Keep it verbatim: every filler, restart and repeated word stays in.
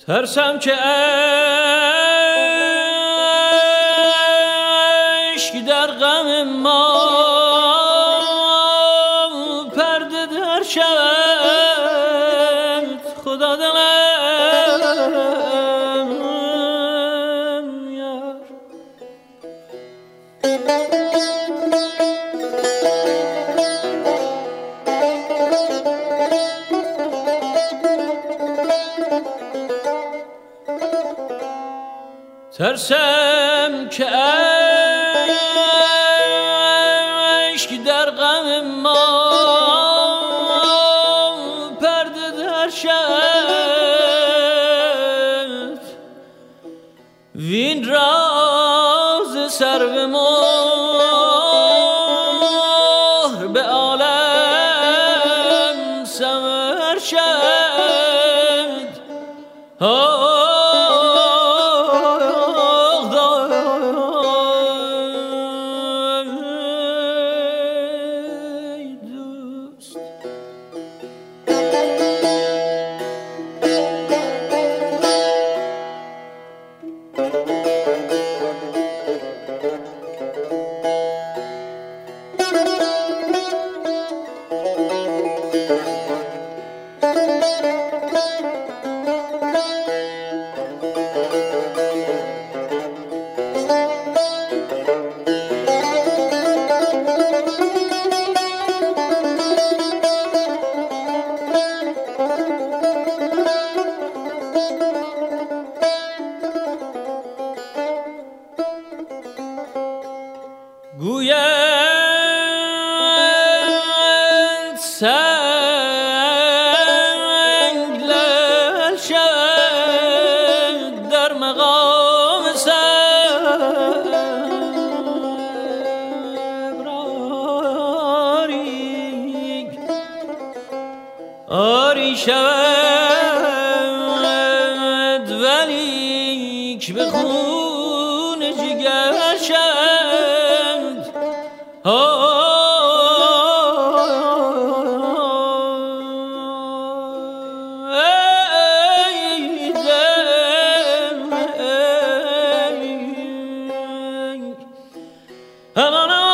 ترسم که عشق در غم ما پرده در شود. خدا دلم یار ترسم که عشق در غم ما پرده در شود. وین راز سر به مهر به عالم سمر شد. گویند سنگ لعل شد در مقام صبر آری آری شود ولیک به خون جگر شد. ای دل ای